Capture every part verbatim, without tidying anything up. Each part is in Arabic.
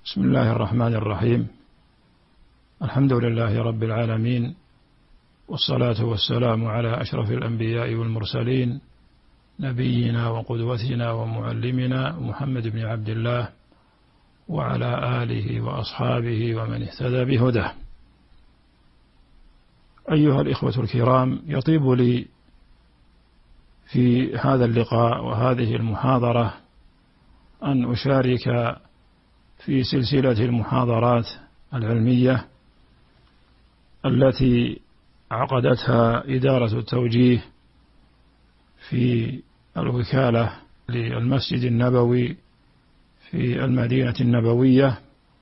بسم الله الرحمن الرحيم. الحمد لله رب العالمين، والصلاة والسلام على أشرف الأنبياء والمرسلين، نبينا وقدوتنا ومعلمنا محمد بن عبد الله وعلى آله وأصحابه ومن اهتدى بهداه. أيها الإخوة الكرام، يطيب لي في هذا اللقاء وهذه المحاضرة أن أشارك في سلسلة المحاضرات العلمية التي عقدتها إدارة التوجيه في الوكالة للمسجد النبوي في المدينة النبوية.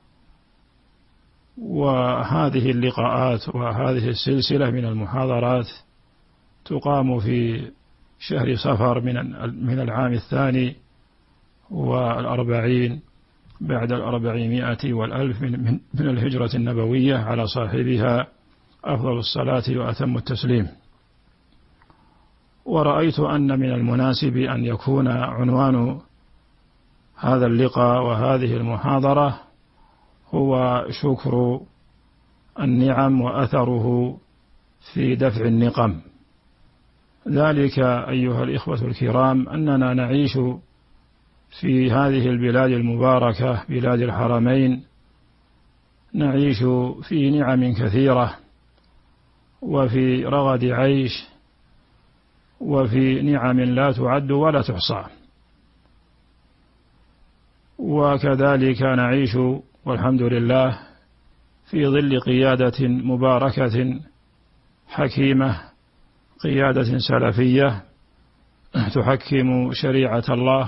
وهذه اللقاءات وهذه السلسلة من المحاضرات تقام في شهر صفر من العام الثاني والأربعين بعد الأربعمائة والألف من الهجرة النبوية على صاحبها أفضل الصلاة وأتم التسليم. ورأيت أن من المناسب أن يكون عنوان هذا اللقاء وهذه المحاضرة هو شكر النعم وأثره في دفع النقم. ذلك أيها الإخوة الكرام أننا نعيش في هذه البلاد المباركة بلاد الحرمين، نعيش في نعم كثيرة وفي رغد عيش وفي نعم لا تعد ولا تحصى، وكذلك نعيش والحمد لله في ظل قيادة مباركة حكيمة، قيادة سلفية تحكم شريعة الله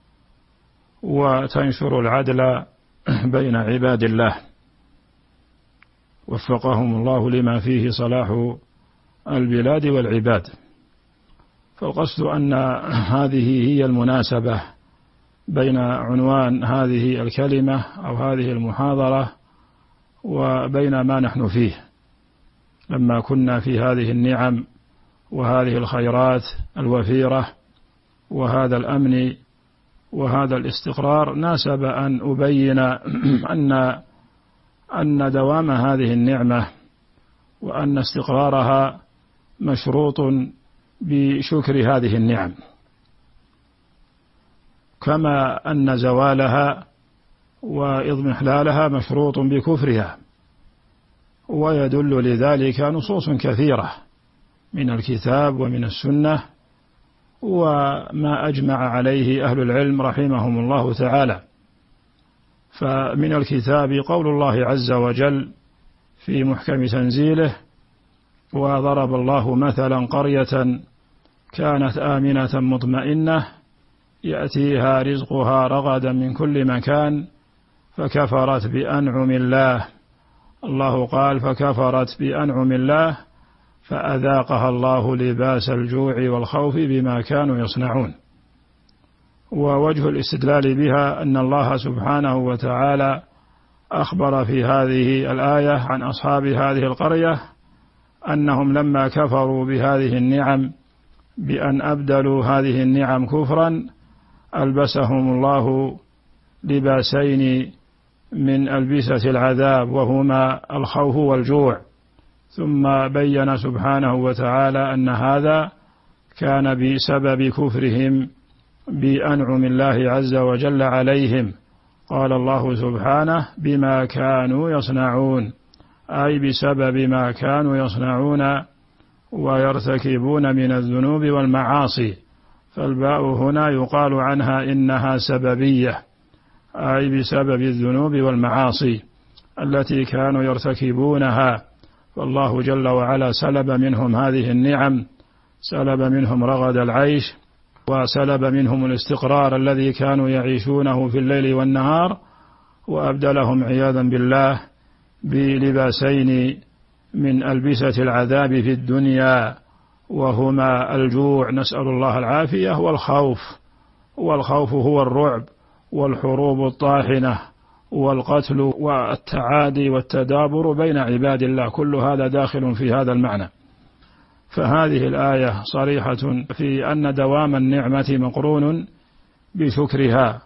وتنشر العدل بين عباد الله، وفقهم الله لما فيه صلاح البلاد والعباد. فالقصد أن هذه هي المناسبة بين عنوان هذه الكلمة أو هذه المحاضرة وبين ما نحن فيه، لما كنا في هذه النعم وهذه الخيرات الوفيرة وهذا الأمن وهذا الاستقرار، ناسب أن أبين أن أن دوام هذه النعمة وأن استقرارها مشروط بشكر هذه النعم، كما أن زوالها وإضمحلالها مشروط بكفرها. ويدل لذلك نصوص كثيرة من الكتاب ومن السنة وما أجمع عليه أهل العلم رحمهم الله تعالى. فمن الكتاب قول الله عز وجل في محكم تنزيله: وضرب الله مثلا قرية كانت آمنة مطمئنة يأتيها رزقها رغدا من كل مكان فكفرت بأنعم الله. الله قال: فكفرت بأنعم الله فأذاقها الله لباس الجوع والخوف بما كانوا يصنعون. ووجه الاستدلال بها أن الله سبحانه وتعالى أخبر في هذه الآية عن أصحاب هذه القرية أنهم لما كفروا بهذه النعم بأن أبدلوا هذه النعم كفرا ألبسهم الله لباسين من ألبسة العذاب وهما الخوف والجوع. ثم بين سبحانه وتعالى أن هذا كان بسبب كفرهم بأنعم الله عز وجل عليهم. قال الله سبحانه: بما كانوا يصنعون، أي بسبب ما كانوا يصنعون ويرتكبون من الذنوب والمعاصي. فالباء هنا يقال عنها إنها سببية، أي بسبب الذنوب والمعاصي التي كانوا يرتكبونها. والله جل وعلا سلب منهم هذه النعم، سلب منهم رغد العيش وسلب منهم الاستقرار الذي كانوا يعيشونه في الليل والنهار، وأبدلهم عياذا بالله بلباسين من ألبسة العذاب في الدنيا، وهما الجوع نسأل الله العافية والخوف. والخوف هو الرعب والحروب الطاحنة والقتل والتعادي والتدابر بين عباد الله، كل هذا داخل في هذا المعنى. فهذه الآية صريحة في أن دوام النعمة مقرون بشكرها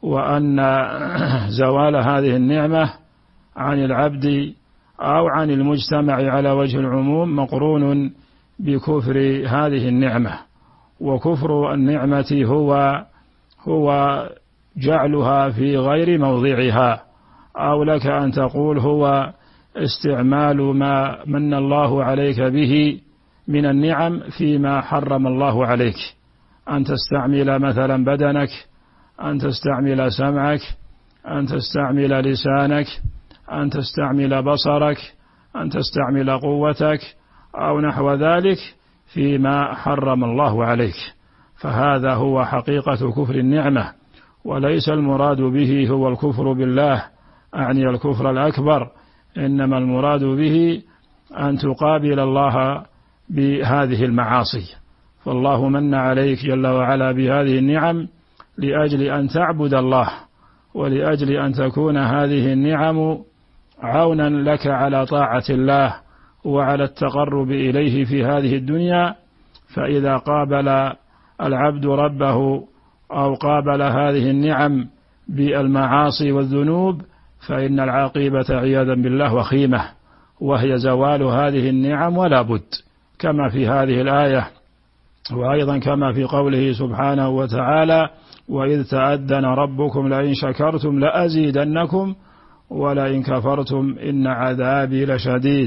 وأن زوال هذه النعمة عن العبد أو عن المجتمع على وجه العموم مقرون بكفر هذه النعمة. وكفر النعمة هو هو جعلها في غير موضعها، أو لك أن تقول هو استعمال ما من الله عليك به من النعم فيما حرم الله عليك، أن تستعمل مثلا بدنك، أن تستعمل سمعك، أن تستعمل لسانك، أن تستعمل بصرك، أن تستعمل قوتك أو نحو ذلك فيما حرم الله عليك، فهذا هو حقيقة كفر النعمة. وليس المراد به هو الكفر بالله، أعني الكفر الأكبر، إنما المراد به أن تقابل الله بهذه المعاصي. فالله من عليك جل وعلا بهذه النعم لأجل أن تعبد الله، ولأجل أن تكون هذه النعم عونا لك على طاعة الله وعلى التقرب إليه في هذه الدنيا. فإذا قابل العبد ربه أو قابل هذه النعم بالمعاصي والذنوب فإن العاقبة عياذا بالله وخيمة، وهي زوال هذه النعم ولا بد، كما في هذه الآية، وأيضا كما في قوله سبحانه وتعالى: وإذ تأذن ربكم لئن شكرتم لأزيدنكم ولئن كفرتم إن عذابي لشديد.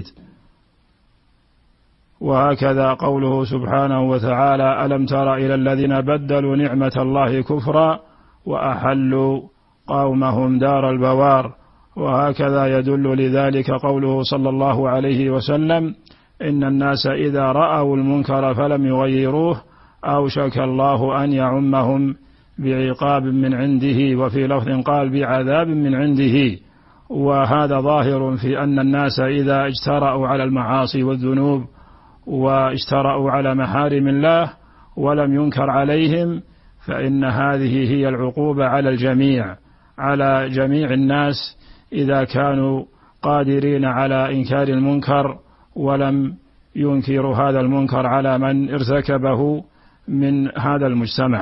وهكذا قوله سبحانه وتعالى: ألم تر إلى الذين بدلوا نعمة الله كفرا وأحلوا قومهم دار البوار. وهكذا يدل لذلك قوله صلى الله عليه وسلم: إن الناس إذا رأوا المنكر فلم يغيروه أوشك الله أن يعمهم بعقاب من عنده، وفي لفظ قال بعذاب من عنده. وهذا ظاهر في أن الناس إذا اجترأوا على المعاصي والذنوب واجترأوا على محارم الله ولم ينكر عليهم فإن هذه هي العقوبة على الجميع، على جميع الناس إذا كانوا قادرين على إنكار المنكر ولم ينكروا هذا المنكر على من ارتكبه من هذا المجتمع.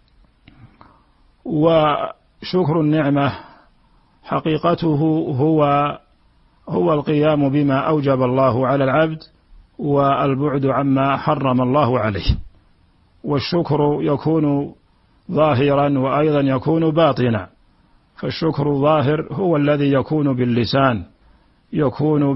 وشكر النعمة حقيقته هو هو القيام بما أوجب الله على العبد والبعد عما حرم الله عليه. والشكر يكون ظاهرا وأيضا يكون باطنا. فالشكر الظاهر هو الذي يكون باللسان، يكون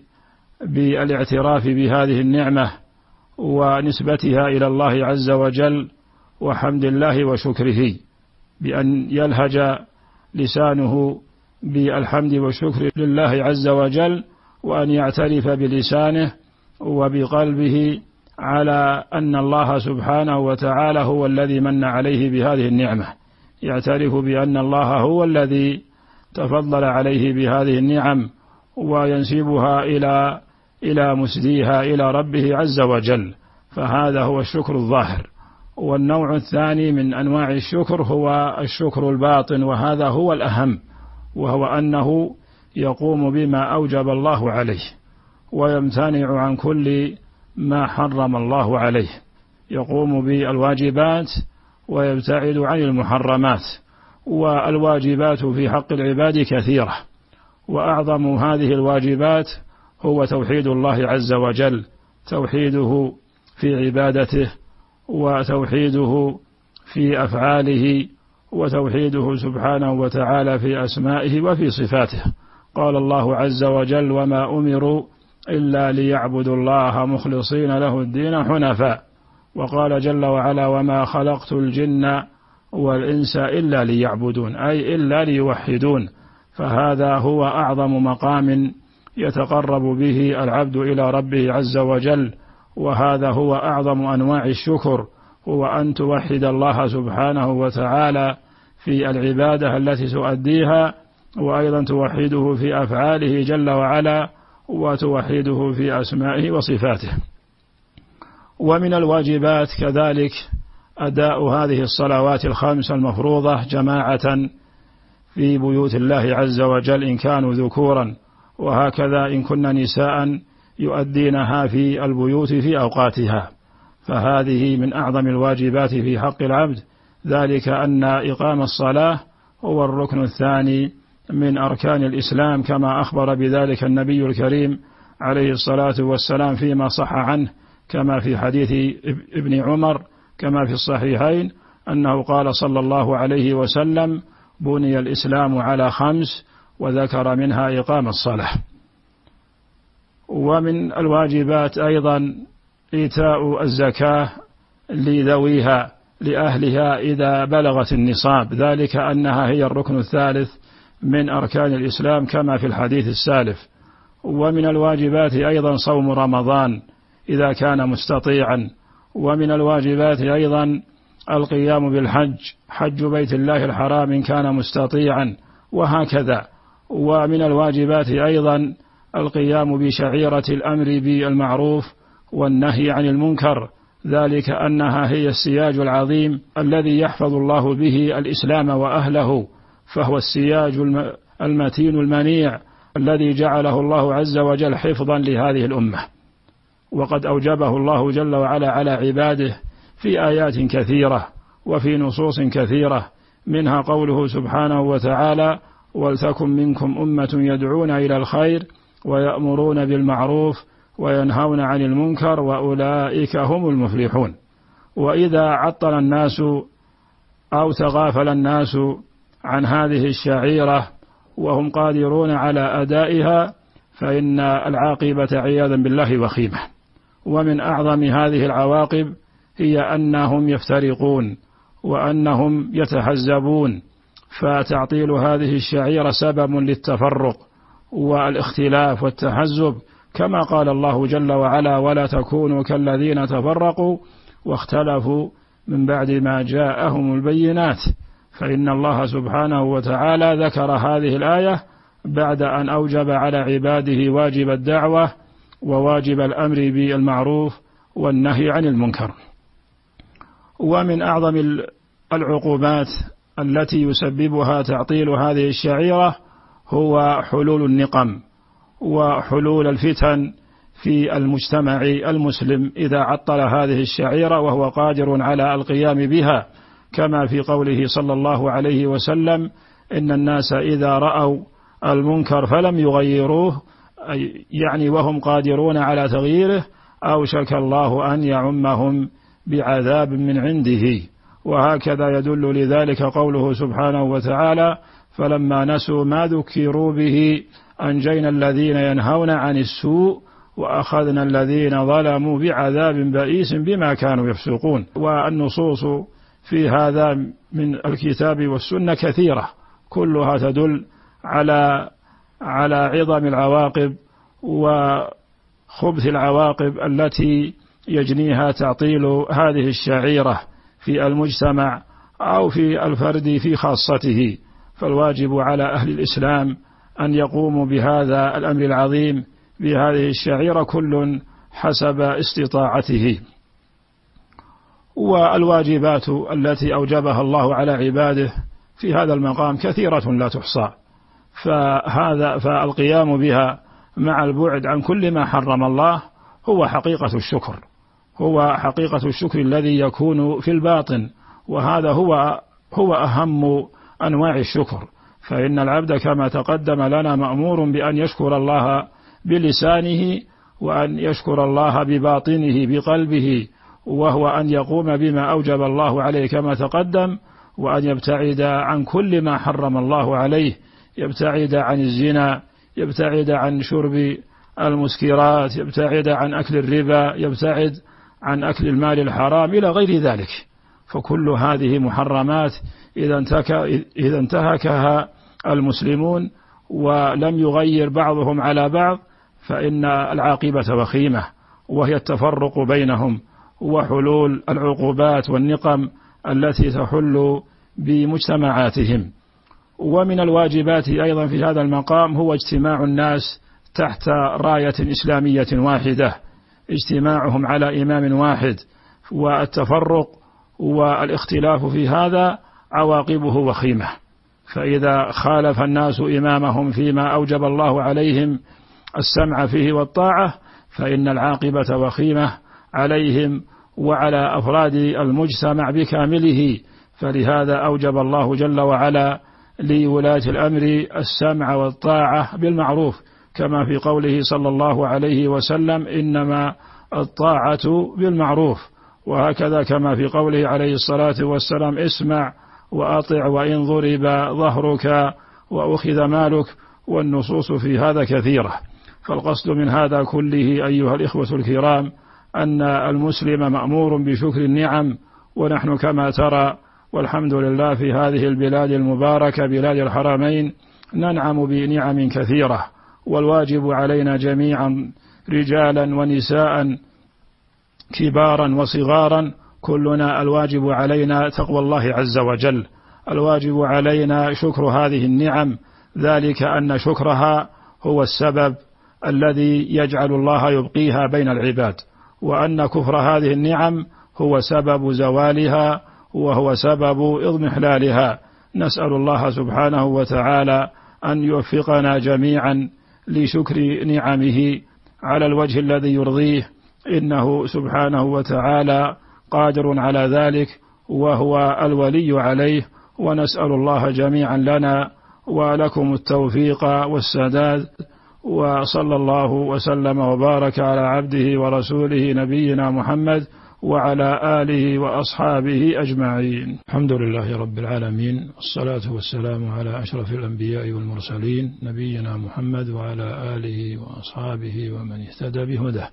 بالاعتراف بهذه النعمة ونسبتها إلى الله عز وجل وحمد الله وشكره، بأن يلهج لسانه بالحمد والشكر لله عز وجل، وأن يعترف بلسانه وبقلبه على أن الله سبحانه وتعالى هو الذي من عليه بهذه النعمة، يعترف بأن الله هو الذي تفضل عليه بهذه النعم وينسبها إلى إلى مسديها إلى ربه عز وجل. فهذا هو الشكر الظاهر. والنوع الثاني من أنواع الشكر هو الشكر الباطن، وهذا هو الأهم، وهو أنه يقوم بما أوجب الله عليه ويمتنع عن كل ما حرم الله عليه، يقوم بالواجبات ويبتعد عن المحرمات. والواجبات في حق العباد كثيرة، وأعظم هذه الواجبات هو توحيد الله عز وجل، توحيده في عبادته وتوحيده في أفعاله وتوحيده سبحانه وتعالى في أسمائه وفي صفاته. قال الله عز وجل: وما أمروا إلا ليعبدوا الله مخلصين له الدين حنفاء. وقال جل وعلا: وما خلقت الجن والإنس إلا ليعبدون، أي إلا ليوحدون. فهذا هو أعظم مقام يتقرب به العبد إلى ربه عز وجل، وهذا هو أعظم أنواع الشكر، هو أن توحد الله سبحانه وتعالى في العبادة التي تؤديها، وأيضا توحده في أفعاله جل وعلا، وتوحده في أسمائه وصفاته. ومن الواجبات كذلك أداء هذه الصلوات الخمس المفروضة جماعة في بيوت الله عز وجل إن كانوا ذكورا، وهكذا إن كن نساء يؤدينها في البيوت في أوقاتها. فهذه من أعظم الواجبات في حق العبد، ذلك أن إقام الصلاة هو الركن الثاني من أركان الإسلام، كما أخبر بذلك النبي الكريم عليه الصلاة والسلام فيما صح عنه، كما في حديث ابن عمر كما في الصحيحين أنه قال صلى الله عليه وسلم: بني الإسلام على خمس، وذكر منها إقام الصلاة. ومن الواجبات أيضا إيتاء الزكاة لذويها لأهلها إذا بلغت النصاب، ذلك أنها هي الركن الثالث من أركان الإسلام كما في الحديث السالف. ومن الواجبات أيضا صوم رمضان إذا كان مستطيعا. ومن الواجبات أيضا القيام بالحج، حج بيت الله الحرام إن كان مستطيعا، وهكذا. ومن الواجبات أيضا القيام بشعيرة الأمر بالمعروف والنهي عن المنكر، ذلك أنها هي السياج العظيم الذي يحفظ الله به الإسلام وأهله، فهو السياج المتين المنيع الذي جعله الله عز وجل حفظا لهذه الأمة، وقد أوجبه الله جل وعلا على عباده في آيات كثيرة وفي نصوص كثيرة، منها قوله سبحانه وتعالى: ولتكن منكم أمة يدعون إلى الخير ويأمرون بالمعروف وينهون عن المنكر وأولئك هم المفلحون. وإذا عطل الناس أو تغافل الناس عن هذه الشعيرة وهم قادرون على أدائها فإن العاقبة عياذا بالله وخيمة. ومن أعظم هذه العواقب هي أنهم يفترقون وأنهم يتحزبون، فتعطيل هذه الشعيرة سبب للتفرق والاختلاف والتحزب، كما قال الله جل وعلا: ولا تكونوا كالذين تفرقوا واختلفوا من بعد ما جاءهم البينات. فإن الله سبحانه وتعالى ذكر هذه الآية بعد أن أوجب على عباده واجب الدعوة وواجب الأمر بالمعروف والنهي عن المنكر. ومن أعظم العقوبات التي يسببها تعطيل هذه الشعيرة هو حلول النقم وحلول الفتن في المجتمع المسلم إذا عطل هذه الشعيرة وهو قادر على القيام بها، كما في قوله صلى الله عليه وسلم: إن الناس إذا رأوا المنكر فلم يغيروه، يعني وهم قادرون على تغييره، أوشك الله أن يعمهم بعذاب من عنده. وهكذا يدل لذلك قوله سبحانه وتعالى: فلما نسوا ما ذكروا به أنجينا الذين ينهون عن السوء وأخذنا الذين ظلموا بعذاب بئيس بما كانوا يفسقون. والنصوص في هذا من الكتاب والسنة كثيرة، كلها تدل على على عظم العواقب وخبث العواقب التي يجنيها تعطيل هذه الشعيرة في المجتمع أو في الفرد في خاصته. فالواجب على أهل الإسلام أن يقوموا بهذا الأمر العظيم بهذه الشعيرة كل حسب استطاعته. والواجبات التي أوجبها الله على عباده في هذا المقام كثيرة لا تحصى، فهذا فالقيام بها مع البعد عن كل ما حرم الله هو حقيقة الشكر، هو حقيقة الشكر الذي يكون في الباطن، وهذا هو هو أهم أنواع الشكر. فإن العبد كما تقدم لنا مأمور بأن يشكر الله بلسانه وأن يشكر الله بباطنه بقلبه، وهو أن يقوم بما أوجب الله عليه كما تقدم، وأن يبتعد عن كل ما حرم الله عليه، يبتعد عن الزنا، يبتعد عن شرب المسكرات، يبتعد عن أكل الربا، يبتعد عن أكل المال الحرام إلى غير ذلك. فكل هذه محرمات إذا انتهكها المسلمون ولم يغير بعضهم على بعض فإن العاقبة وخيمة، وهي التفرق بينهم وحلول العقوبات والنقم التي تحل بمجتمعاتهم. ومن الواجبات أيضا في هذا المقام هو اجتماع الناس تحت راية إسلامية واحدة، اجتماعهم على إمام واحد، والتفرق والاختلاف في هذا عواقبه وخيمة. فإذا خالف الناس إمامهم فيما أوجب الله عليهم السمع فيه والطاعة فإن العاقبة وخيمة عليهم وعلى أفراد المجتمع بكامله. فلهذا أوجب الله جل وعلا لولاة الأمر السمع والطاعة بالمعروف، كما في قوله صلى الله عليه وسلم إنما الطاعة بالمعروف، وهكذا كما في قوله عليه الصلاة والسلام اسمع وأطع وإن ضرب ظهرك وأخذ مالك. والنصوص في هذا كثيرة. فالقصد من هذا كله أيها الإخوة الكرام أن المسلم مأمور بشكر النعم، ونحن كما ترى والحمد لله في هذه البلاد المباركة بلاد الحرمين ننعم بنعم كثيرة، والواجب علينا جميعا رجالا ونساء كبارا وصغارا كلنا الواجب علينا تقوى الله عز وجل. الواجب علينا شكر هذه النعم، ذلك أن شكرها هو السبب الذي يجعل الله يبقيها بين العباد، وأن كفر هذه النعم هو سبب زوالها وهو سبب اضمحلالها. نسأل الله سبحانه وتعالى أن يوفقنا جميعا لشكر نعمه على الوجه الذي يرضيه، إنه سبحانه وتعالى قادر على ذلك وهو الولي عليه. ونسأل الله جميعا لنا ولكم التوفيق والسداد، وصلى الله وسلم وبارك على عبده ورسوله نبينا محمد وعلى آله وأصحابه أجمعين. الحمد لله رب العالمين، والصلاة والسلام على أشرف الأنبياء والمرسلين نبينا محمد وعلى آله وأصحابه ومن اهتدى بهداه.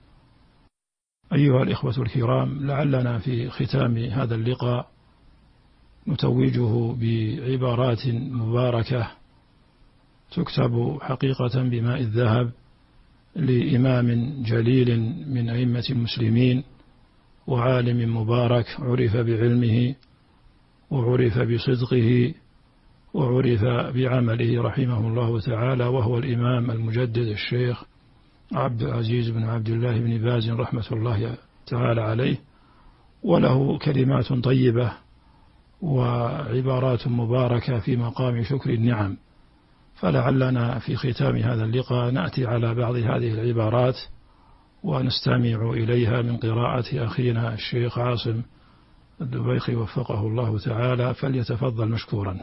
أيها الإخوة الكرام، لعلنا في ختام هذا اللقاء نتوجه بعبارات مباركة تكتب حقيقة بماء الذهب لإمام جليل من أئمة المسلمين وعالم مبارك عرف بعلمه وعرف بصدقه وعرف بعمله رحمه الله تعالى، وهو الإمام المجدد الشيخ عبد العزيز بن عبد الله بن باز رحمة الله تعالى عليه. وله كلمات طيبة وعبارات مباركة في مقام شكر النعم، فلعلنا في ختام هذا اللقاء نأتي على بعض هذه العبارات ونستمع إليها من قراءة أخينا الشيخ عاصم الدبيخي وفقه الله تعالى، فليتفضل مشكورا.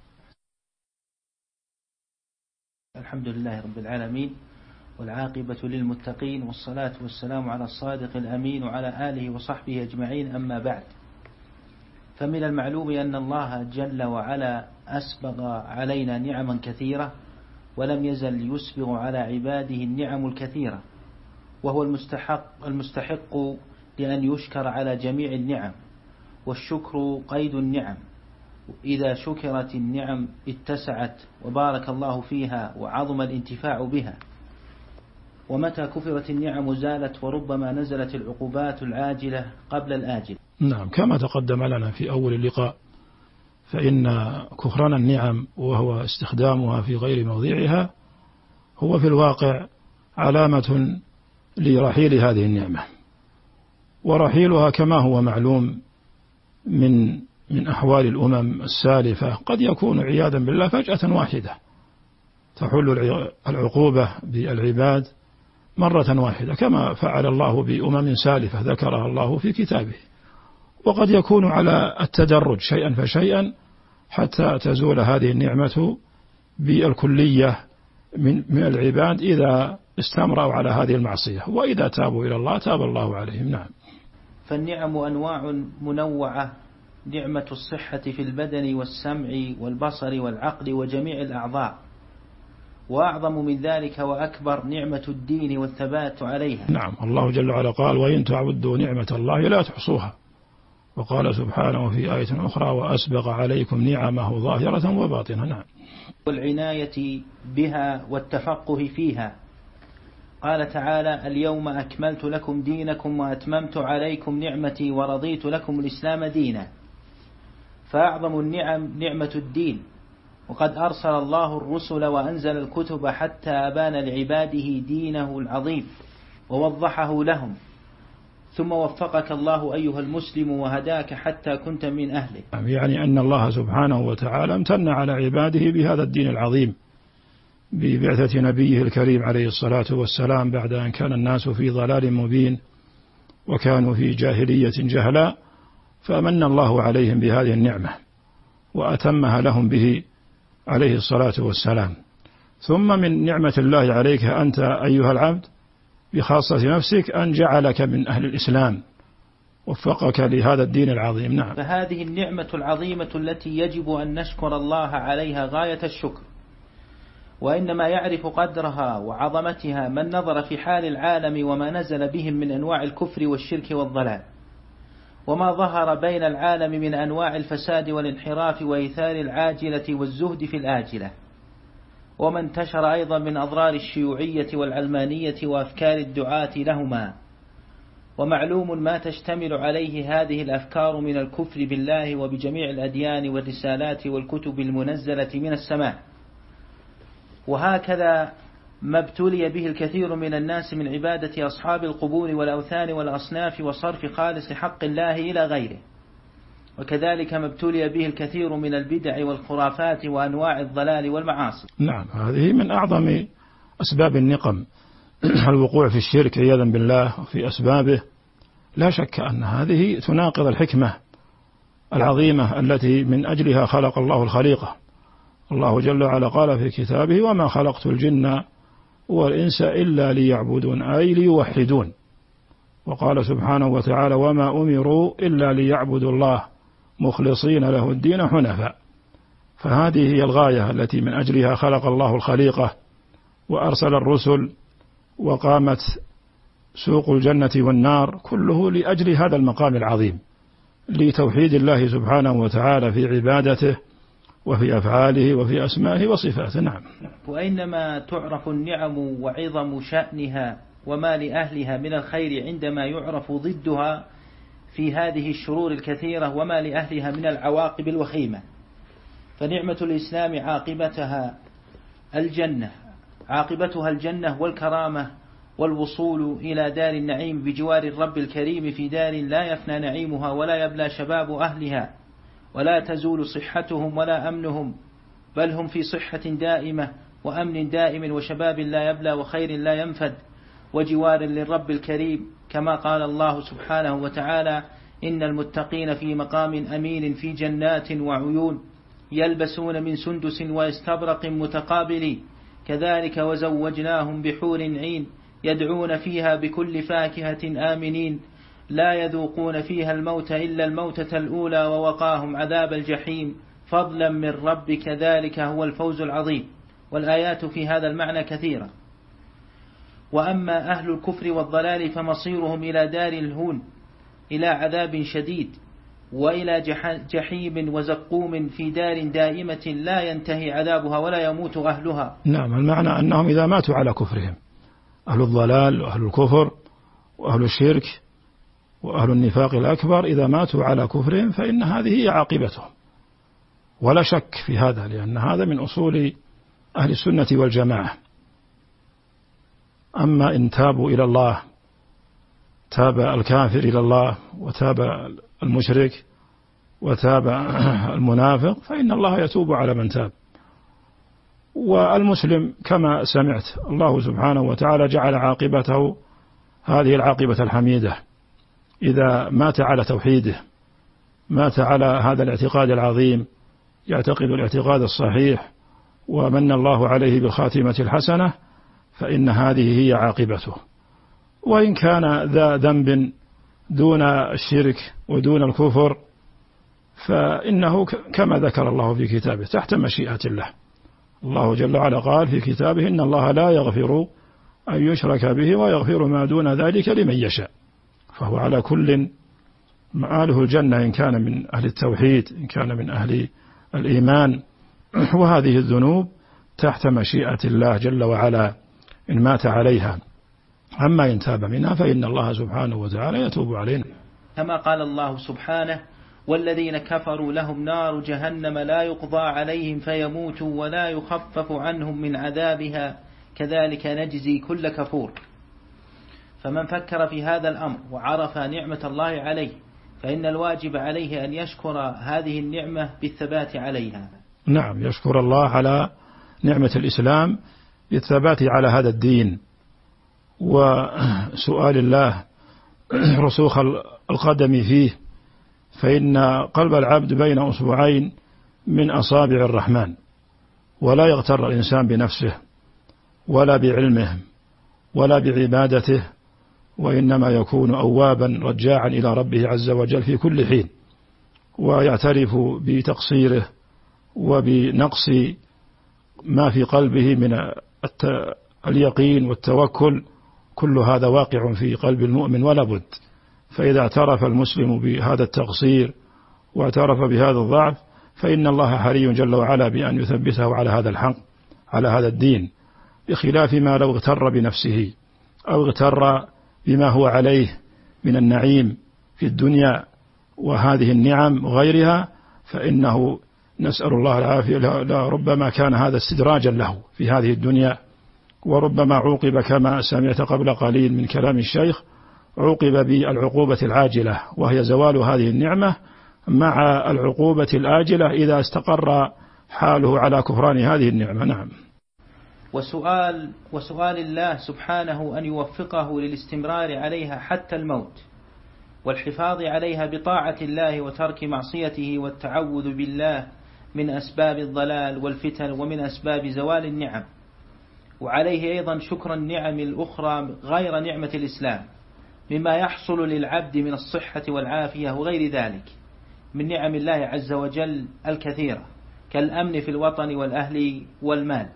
الحمد لله رب العالمين، والعاقبة للمتقين، والصلاة والسلام على الصادق الأمين وعلى آله وصحبه أجمعين. أما بعد، فمن المعلوم أن الله جل وعلا أسبغ علينا نعما كثيرة، ولم يزل يسبغ على عباده النعم الكثيرة، وهو المستحق, المستحق لأن يشكر على جميع النعم، والشكر قيد النعم. إذا شكرت النعم اتسعت وبارك الله فيها وعظم الانتفاع بها، ومتى كفرت النعم زالت، وربما نزلت العقوبات العاجلة قبل الآجل. نعم، كما تقدم لنا في أول اللقاء، فإن كفران النعم وهو استخدامها في غير موضعها هو في الواقع علامة لرحيل هذه النعمة، ورحيلها كما هو معلوم من من أحوال الأمم السالفة قد يكون عياذا بالله فجأة واحدة، تحل العقوبة بالعباد مرة واحدة كما فعل الله بأمم سالفة ذكرها الله في كتابه، وقد يكون على التدرج شيئا فشيئا حتى تزول هذه النعمة بالكلية من من العباد إذا استمروا على هذه المعصية، وإذا تابوا إلى الله تاب الله عليهم. نعم. فالنعم أنواع منوعة، نعمة الصحة في البدن والسمع والبصر والعقل وجميع الأعضاء، وأعظم من ذلك وأكبر نعمة الدين والثبات عليها. نعم، الله جل وعلا قال وإن تعدوا نعمة الله لا تحصوها، وقال سبحانه في آية أخرى وأسبغ عليكم نعمه ظاهرة وباطنة. نعم. والعناية بها والتفقه فيها، قال تعالى اليوم أكملت لكم دينكم وأتممت عليكم نعمتي ورضيت لكم الإسلام دينا. فأعظم النعم نعمة الدين، وقد أرسل الله الرسل وأنزل الكتب حتى أبان لعباده دينه العظيم ووضحه لهم، ثم وفقك الله أيها المسلم وهداك حتى كنت من أهله. يعني أن الله سبحانه وتعالى امتن على عباده بهذا الدين العظيم ببعثة نبيه الكريم عليه الصلاة والسلام، بعد أن كان الناس في ضلال مبين وكانوا في جاهلية جهلاء، فأمن الله عليهم بهذه النعمة وأتمها لهم به عليه الصلاة والسلام. ثم من نعمة الله عليك أنت أيها العبد بخاصة نفسك أن جعلك من أهل الإسلام، وفقك لهذا الدين العظيم. نعم. فهذه النعمة العظيمة التي يجب أن نشكر الله عليها غاية الشكر، وإنما يعرف قدرها وعظمتها من نظر في حال العالم وما نزل بهم من أنواع الكفر والشرك والضلال، وما ظهر بين العالم من أنواع الفساد والانحراف وإيثار العاجلة والزهد في الآجلة، وما انتشر أيضا من أضرار الشيوعية والعلمانية وأفكار الدعاة لهما. ومعلوم ما تشتمل عليه هذه الأفكار من الكفر بالله وبجميع الأديان والرسالات والكتب المنزلة من السماء. وهكذا ما ابتلي به الكثير من الناس من عبادة أصحاب القبور والأوثان والأصناف وصرف خالص حق الله إلى غيره، وكذلك ما ابتلي به الكثير من البدع والخرافات وأنواع الضلال والمعاصي. نعم، هذه من أعظم أسباب النقم الوقوع في الشرك عياذا بالله في أسبابه. لا شك أن هذه تناقض الحكمة العظيمة التي من أجلها خلق الله الخليقة. الله جل وعلا قال في كتابه: وما خلقت الجن والإنس إلا ليعبدون، أي ليوحدون. وقال سبحانه وتعالى: وما أمروا إلا ليعبدوا الله مخلصين له الدين حنفاء. فهذه هي الغاية التي من أجلها خلق الله الخليقة وأرسل الرسل، وقامت سوق الجنة والنار، كله لأجل هذا المقام العظيم، لتوحيد الله سبحانه وتعالى في عبادته وفي أفعاله وفي أسمائه وصفاته. نعم. وإنما تعرف النعم وعظم شأنها وما لأهلها من الخير عندما يعرف ضدها في هذه الشرور الكثيرة وما لأهلها من العواقب الوخيمة. فنعمة الإسلام عاقبتها الجنة عاقبتها الجنة والكرامة والوصول إلى دار النعيم بجوار الرب الكريم في دار لا يفنى نعيمها ولا يبلى شباب أهلها ولا تزول صحتهم ولا أمنهم، بل هم في صحة دائمة وأمن دائم وشباب لا يبلى وخير لا ينفد وجوار للرب الكريم، كما قال الله سبحانه وتعالى: إن المتقين في مقام أمين في جنات وعيون يلبسون من سندس واستبرق متقابل كذلك وزوجناهم بحور عين يدعون فيها بكل فاكهة آمنين لا يذوقون فيها الموت إلا الموتة الأولى ووقاهم عذاب الجحيم فضلا من ربك ذلك هو الفوز العظيم. والآيات في هذا المعنى كثيرة. وأما أهل الكفر والضلال فمصيرهم إلى دار الهون، إلى عذاب شديد، وإلى جحيم وزقوم في دار دائمة لا ينتهي عذابها ولا يموت أهلها. نعم، المعنى أنهم إذا ماتوا على كفرهم، أهل الضلال وأهل الكفر وأهل الشرك وأهل النفاق الأكبر، إذا ماتوا على كفرهم فإن هذه هي عاقبتهم، ولا شك في هذا، لأن هذا من أصول أهل السنة والجماعة. أما إن تابوا إلى الله، تاب الكافر إلى الله وتاب المشرك وتاب المنافق، فإن الله يتوب على من تاب. والمسلم كما سمعت الله سبحانه وتعالى جعل عاقبته هذه العاقبة الحميدة، إذا مات على توحيده، مات على هذا الاعتقاد العظيم، يعتقد الاعتقاد الصحيح ومن الله عليه بالخاتمة الحسنة، فإن هذه هي عاقبته. وإن كان ذا ذنب دون الشرك ودون الكفر فإنه كما ذكر الله في كتابه تحت مشيئة الله. الله جل وعلا قال في كتابه: إن الله لا يغفر أن يشرك به ويغفر ما دون ذلك لمن يشاء. فهو على كل مآله الجنة إن كان من أهل التوحيد، إن كان من أهل الإيمان. وهذه الذنوب تحت مشيئة الله جل وعلا إن مات عليها. أما إن تاب منها فإن الله سبحانه وتعالى يتوب علينا، كما قال الله سبحانه: والذين كفروا لهم نار جهنم لا يقضى عليهم فيموتوا ولا يخفف عنهم من عذابها كذلك نجزي كل كفور. فمن فكر في هذا الأمر وعرف نعمة الله عليه فإن الواجب عليه أن يشكر هذه النعمة بالثبات عليها. نعم، يشكر الله على نعمة الإسلام بالثبات على هذا الدين، وسؤال الله رسوخ القدم فيه، فإن قلب العبد بين أصبعين من أصابع الرحمن، ولا يغتر الإنسان بنفسه ولا بعلمه ولا بعبادته، وإنما يكون أوابا رجاعا إلى ربه عز وجل في كل حين، ويعترف بتقصيره وبنقص ما في قلبه من اليقين والتوكل. كل هذا واقع في قلب المؤمن ولا بد. فإذا اعترف المسلم بهذا التقصير واعترف بهذا الضعف فإن الله حري جل وعلا بأن يثبته على هذا الحق، على هذا الدين، بخلاف ما لو اغتر بنفسه أو اغتر بما هو عليه من النعيم في الدنيا وهذه النعم وغيرها، فإنه نسأل الله العافية ربما كان هذا استدراجا له في هذه الدنيا، وربما عوقب كما سمعت قبل قليل من كلام الشيخ، عوقب بالعقوبة العاجلة وهي زوال هذه النعمة مع العقوبة الآجلة إذا استقر حاله على كفران هذه النعمة. نعم. وسؤال, وسؤال الله سبحانه أن يوفقه للاستمرار عليها حتى الموت، والحفاظ عليها بطاعة الله وترك معصيته، والتعوذ بالله من أسباب الضلال والفتن ومن أسباب زوال النعم. وعليه أيضا شكر النعم الأخرى غير نعمة الإسلام مما يحصل للعبد من الصحة والعافية وغير ذلك من نعم الله عز وجل الكثيرة، كالأمن في الوطن والأهل والمال.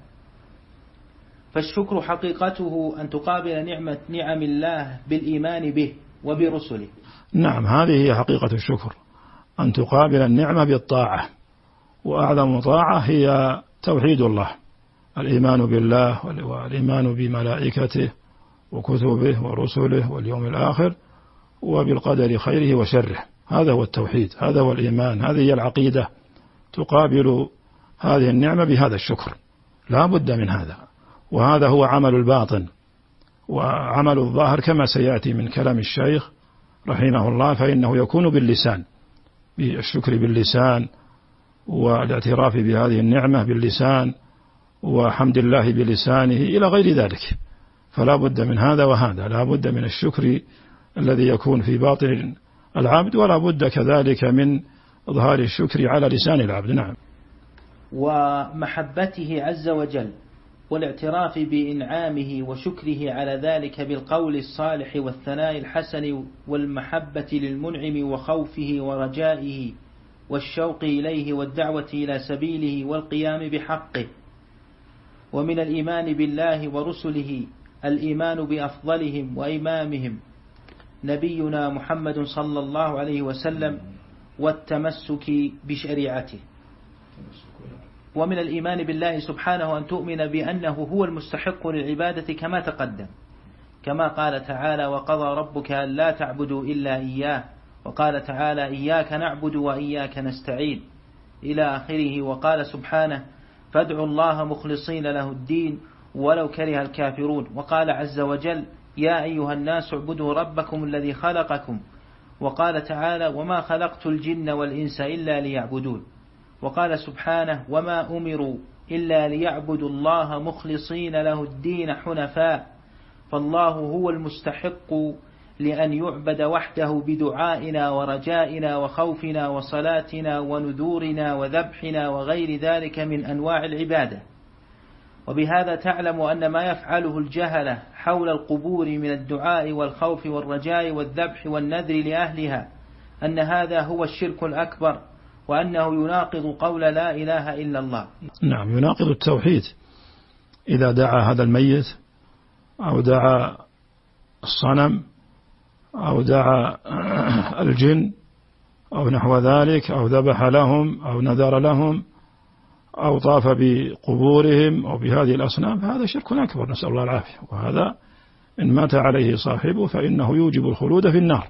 فالشكر حقيقته أن تقابل نعمة نعم الله بالإيمان به وبرسله. نعم، هذه هي حقيقة الشكر، أن تقابل النعمة بالطاعة، وأعظم طاعة هي توحيد الله، الإيمان بالله والإيمان بملائكته وكتبه ورسله واليوم الآخر وبالقدر خيره وشره. هذا هو التوحيد، هذا هو الإيمان، هذه هي العقيدة. تقابل هذه النعمة بهذا الشكر، لا بد من هذا، وهذا هو عمل الباطن. وعمل الظاهر كما سيأتي من كلام الشيخ رحمه الله فإنه يكون باللسان، بالشكر باللسان، والاعتراف بهذه النعمة باللسان، وحمد الله بلسانه إلى غير ذلك. فلا بد من هذا وهذا، لا بد من الشكر الذي يكون في باطن العبد، ولا بد كذلك من إظهار الشكر على لسان العبد. نعم. ومحبته عز وجل والاعتراف بإنعامه وشكره على ذلك بالقول الصالح والثناء الحسن والمحبة للمنعم وخوفه ورجائه والشوق إليه والدعوة إلى سبيله والقيام بحقه. ومن الإيمان بالله ورسله الإيمان بأفضلهم وإمامهم نبينا محمد صلى الله عليه وسلم والتمسك بشريعته. ومن الإيمان بالله سبحانه أن تؤمن بأنه هو المستحق للعبادة كما تقدم، كما قال تعالى: وقضى ربك ألا تعبدوا إلا إياه، وقال تعالى: إياك نعبد وإياك نستعين، إلى آخره. وقال سبحانه: فادعوا الله مخلصين له الدين ولو كره الكافرون. وقال عز وجل: يا أيها الناس اعبدوا ربكم الذي خلقكم. وقال تعالى: وما خلقت الجن والإنس إلا ليعبدون. وقال سبحانه: وما أمروا إلا ليعبدوا الله مخلصين له الدين حنفاء. فالله هو المستحق لأن يعبد وحده بدعائنا ورجائنا وخوفنا وصلاتنا ونذورنا وذبحنا وغير ذلك من أنواع العبادة. وبهذا تعلم أن ما يفعله الجهلة حول القبور من الدعاء والخوف والرجاء والذبح والنذر لأهلها أن هذا هو الشرك الأكبر، وأنه يناقض قول لا إله إلا الله. نعم، يناقض التوحيد. إذا دعا هذا الميت أو دعا الصنم أو دعا الجن أو نحو ذلك، أو ذبح لهم أو نذر لهم أو طاف بقبورهم أو بهذه الأصنام، فهذا شرك أكبر، نسأل الله العافية. وهذا إن مات عليه صاحبه فإنه يوجب الخلود في النار.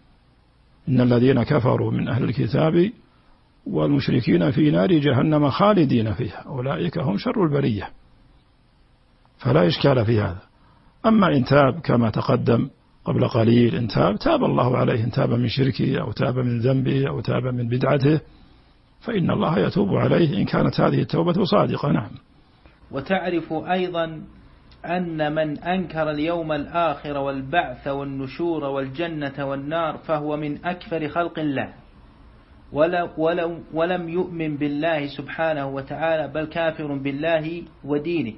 إن الذين كفروا من أهل الكتاب والمشركين في نار جهنم خالدين فيها أولئك هم شر البرية. فلا إشكال في هذا. أما إن تاب كما تقدم قبل قليل، إن تاب تاب الله عليه، إن تاب من شركه أو تاب من ذنبه أو تاب من بدعته فإن الله يتوب عليه إن كانت هذه التوبة صادقة. نعم. وتعرف أيضا أن من أنكر اليوم الآخر والبعث والنشور والجنة والنار فهو من أكفر خلق الله، ولو ولم يؤمن بالله سبحانه وتعالى بل كافر بالله ودينه.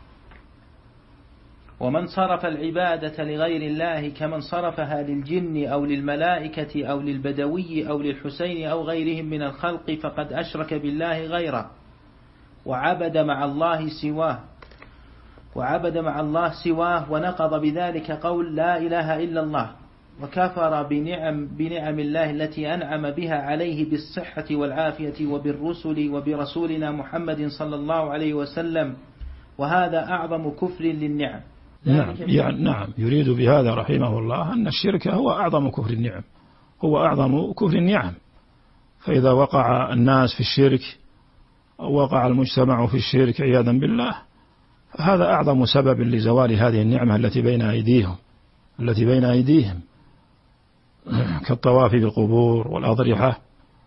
ومن صرف العبادة لغير الله كمن صرفها للجن أو للملائكة أو للبدوي أو للحسين أو غيرهم من الخلق فقد أشرك بالله غيره وعبد مع الله سواه وعبد مع الله سواه ونقض بذلك قول لا إله إلا الله، وكفر بنعم, بنعم الله التي أنعم بها عليه بالصحة والعافية وبالرسل وبرسولنا محمد صلى الله عليه وسلم، وهذا أعظم كفر للنعم. نعم, يعني نعم يريد بهذا رحمه الله أن الشرك هو أعظم كفر النعم، هو أعظم كفر النعم. فإذا وقع الناس في الشرك أو وقع المجتمع في الشرك عياذا بالله هذا أعظم سبب لزوال هذه النعمة التي بين أيديهم التي بين أيديهم كالطواف بالقبور والأضرحة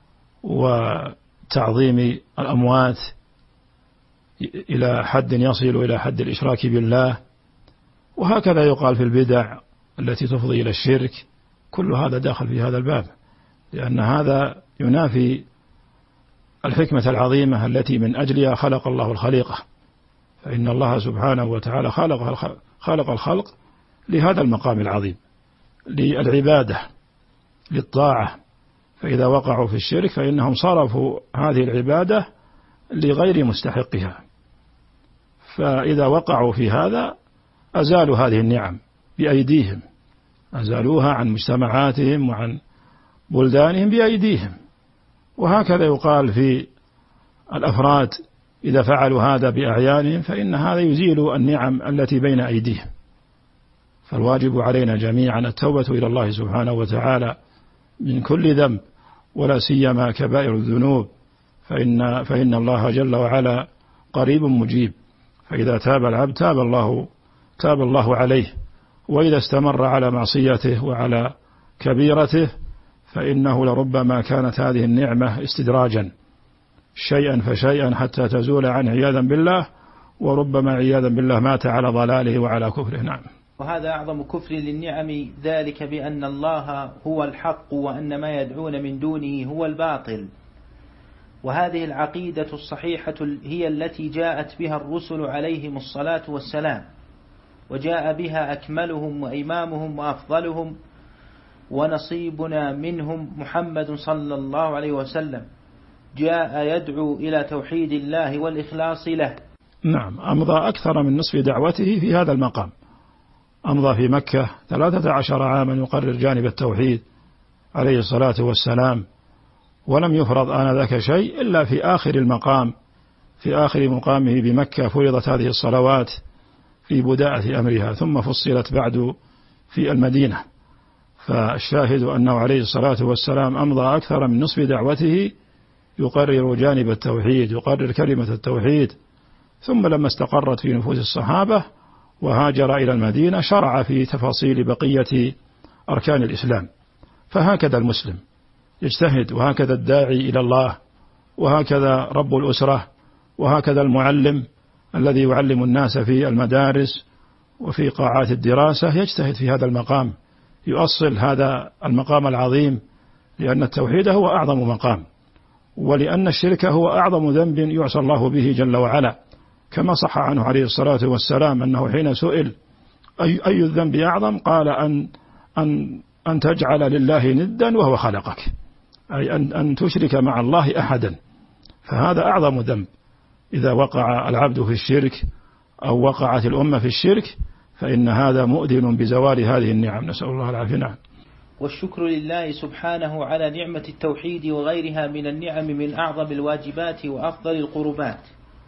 وتعظيم الأموات إلى حد يصل إلى حد الإشراك بالله. وهكذا يقال في البدع التي تفضي إلى الشرك، كل هذا داخل في هذا الباب، لأن هذا ينافي الحكمة العظيمة التي من أجلها خلق الله الخليقة. فإن الله سبحانه وتعالى خلق خلق الخلق لهذا المقام العظيم، للعبادة للطاعة. فإذا وقعوا في الشرك فإنهم صرفوا هذه العبادة لغير مستحقها، فإذا وقعوا في هذا أزالوا هذه النعم بأيديهم، أزالوها عن مجتمعاتهم وعن بلدانهم بأيديهم. وهكذا يقال في الأفراد إذا فعلوا هذا بأعيانهم فإن هذا يزيل النعم التي بين أيديهم. فالواجب علينا جميعا التوبة إلى الله سبحانه وتعالى من كل ذنب، ولا سيما كبائر الذنوب، فإن, فإن الله جل وعلا قريب مجيب. فإذا تاب العبد تاب الله تاب الله عليه، وإذا استمر على معصيته وعلى كبيرته فإنه لربما كانت هذه النعمة استدراجا شيئا فشيئا حتى تزول عنه عياذا بالله، وربما عياذا بالله مات على ضلاله وعلى كفره. نعم. وهذا أعظم كفر للنعم، ذلك بأن الله هو الحق وأن ما يدعون من دونه هو الباطل. وهذه العقيدة الصحيحة هي التي جاءت بها الرسل عليهم الصلاة والسلام، وجاء بها أكملهم وإمامهم وأفضلهم، ونصيبنا منهم محمد صلى الله عليه وسلم جاء يدعو إلى توحيد الله والإخلاص له. نعم، أمضى أكثر من نصف دعوته في هذا المقام، أمضى في مكة ثلاثة عشر عاما يقرر جانب التوحيد عليه الصلاة والسلام، ولم يفرض آنذاك شيء إلا في آخر المقام، في آخر مقامه بمكة فرضت هذه الصلوات في بداءة أمرها، ثم فصلت بعد في المدينة. فالشاهد أنه عليه الصلاة والسلام أمضى أكثر من نصف دعوته يقرر جانب التوحيد، يقرر كلمة التوحيد. ثم لما استقرت في نفوس الصحابة وهاجر إلى المدينة شرع في تفاصيل بقية أركان الإسلام. فهكذا المسلم يجتهد، وهكذا الداعي إلى الله، وهكذا رب الأسرة، وهكذا المعلم الذي يعلم الناس في المدارس وفي قاعات الدراسة يجتهد في هذا المقام، يؤصل هذا المقام العظيم، لأن التوحيد هو أعظم مقام، ولأن الشرك هو أعظم ذنب يعصى الله به جل وعلا، كما صح عنه عليه الصلاة والسلام أنه حين سئل أي, أي الذنب أعظم قال أن, أن, أن تجعل لله ندا وهو خلقك، أي أن, أن تشرك مع الله أحدا. فهذا أعظم ذنب. إذا وقع العبد في الشرك أو وقعت الأمة في الشرك فإن هذا مؤذن بزوال هذه النعم، نسأل الله العافية. نعم. والشكر لله سبحانه على نعمة التوحيد وغيرها من النعم من أعظم الواجبات وأفضل القربات.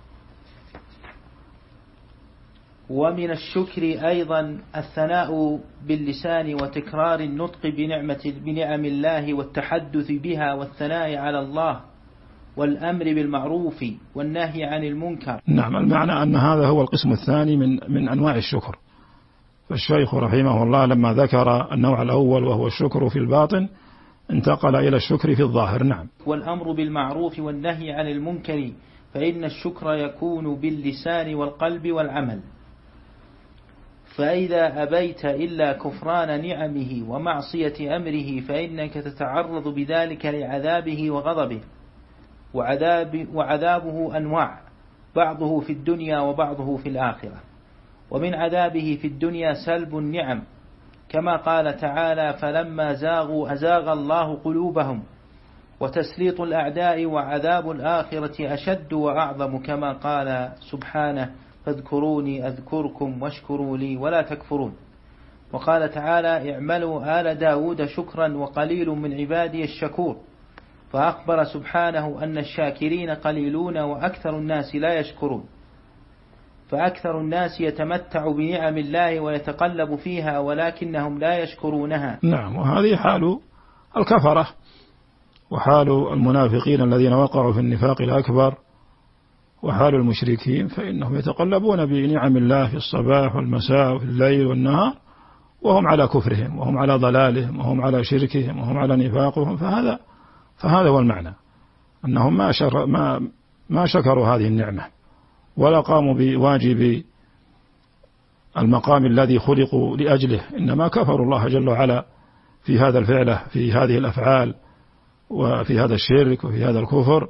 ومن الشكر أيضا الثناء باللسان وتكرار النطق بنعمة بنعم الله والتحدث بها والثناء على الله والأمر بالمعروف والنهي عن المنكر. نعم، المعنى أن هذا هو القسم الثاني من من أنواع الشكر. فالشيخ رحمه الله لما ذكر النوع الأول وهو الشكر في الباطن انتقل إلى الشكر في الظاهر. نعم. والأمر بالمعروف والنهي عن المنكر، فإن الشكر يكون باللسان والقلب والعمل. فإذا أبيت إلا كفران نعمه ومعصية أمره فإنك تتعرض بذلك لعذابه وغضبه. وعذاب وعذابه أنواع، بعضه في الدنيا وبعضه في الآخرة. ومن عذابه في الدنيا سلب النعم، كما قال تعالى: فلما زاغوا أزاغ الله قلوبهم. وتسليط الأعداء، وعذاب الآخرة أشد وأعظم، كما قال سبحانه: فاذكروني أذكركم واشكروا لي ولا تكفرون. وقال تعالى: اعملوا آل داود شكرا وقليل من عبادي الشكور. فأخبر سبحانه أن الشاكرين قليلون وأكثر الناس لا يشكرون. فأكثر الناس يتمتع بنعم الله ويتقلب فيها ولكنهم لا يشكرونها. نعم، وهذه حال الكفرة وحال المنافقين الذين وقعوا في النفاق الأكبر وحال المشركين، فإنهم يتقلبون بنعم الله في الصباح والمساء وفي الليل والنهار وهم على كفرهم وهم على ضلالهم وهم على شركهم وهم على نفاقهم. فهذا فهذا هو المعنى، أنهم ما شر ما ما شكروا هذه النعمة ولا قاموا بواجب المقام الذي خلقوا لأجله، إنما كفروا الله جل وعلا في هذا الفعل، في هذه الأفعال، وفي هذا الشرك وفي هذا الكفر.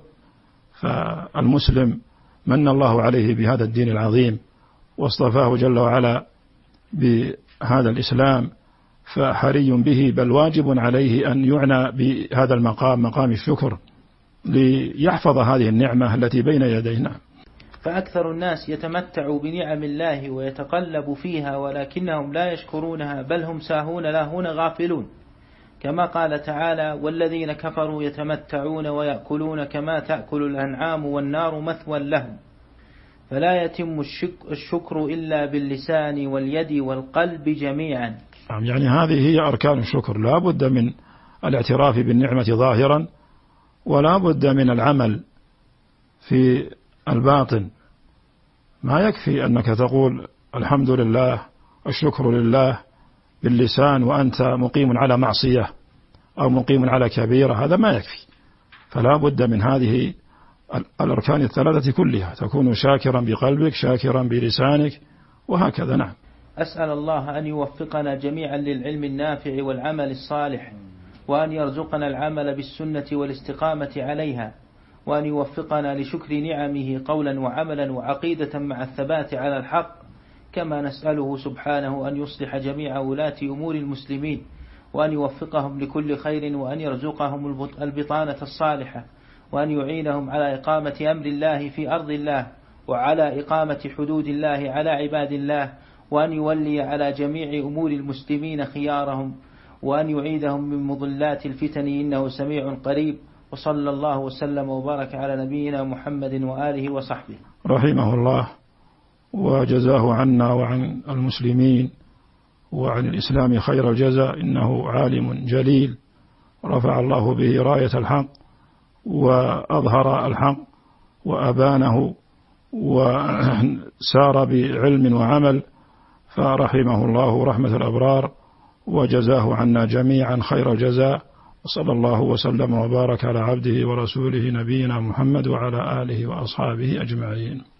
فالمسلم من الله عليه بهذا الدين العظيم واصطفاه جل وعلا بهذا الإسلام، فحري به بل واجب عليه أن يعنى بهذا المقام، مقام الشكر، ليحفظ هذه النعمة التي بين يدينا. فأكثر الناس يتمتع بنعم الله ويتقلب فيها ولكنهم لا يشكرونها، بل هم ساهون لاهون غافلون، كما قال تعالى: والذين كفروا يتمتعون ويأكلون كما تأكل الأنعام والنار مثوى لهم. فلا يتم الشكر إلا باللسان واليد والقلب جميعا. يعني هذه هي أركان الشكر، لا بد من الاعتراف بالنعمة ظاهرا، ولا بد من العمل في الباطن. ما يكفي أنك تقول الحمد لله الشكر لله باللسان وأنت مقيم على معصية أو مقيم على كبيرة، هذا ما يكفي. فلا بد من هذه الأركان الثلاثة كلها، تكون شاكرا بقلبك شاكرا بلسانك وهكذا. نعم. أسأل الله أن يوفقنا جميعا للعلم النافع والعمل الصالح، وأن يرزقنا العمل بالسنة والاستقامة عليها، وأن يوفقنا لشكر نعمه قولا وعملا وعقيدة مع الثبات على الحق، كما نسأله سبحانه أن يصلح جميع ولاة أمور المسلمين، وأن يوفقهم لكل خير، وأن يرزقهم البطانة الصالحة، وأن يعينهم على إقامة أمر الله في أرض الله، وعلى إقامة حدود الله على عباد الله، وأن يولي على جميع أمور المسلمين خيارهم، وأن يعيدهم من مضلات الفتن، إنه سميع قريب. وصلى الله وسلم وبارك على نبينا محمد وآله وصحبه. رحمه الله وجزاه عنا وعن المسلمين وعن الإسلام خير الجزاء، إنه عالم جليل رفع الله به راية الحق وأظهر الحق وأبانه وسار بعلم وعمل، فرحمه الله رحمة الأبرار وجزاه عنا جميعا خير الجزاء. وصلى الله وسلم وبارك على عبده ورسوله نبينا محمد وعلى آله وأصحابه أجمعين.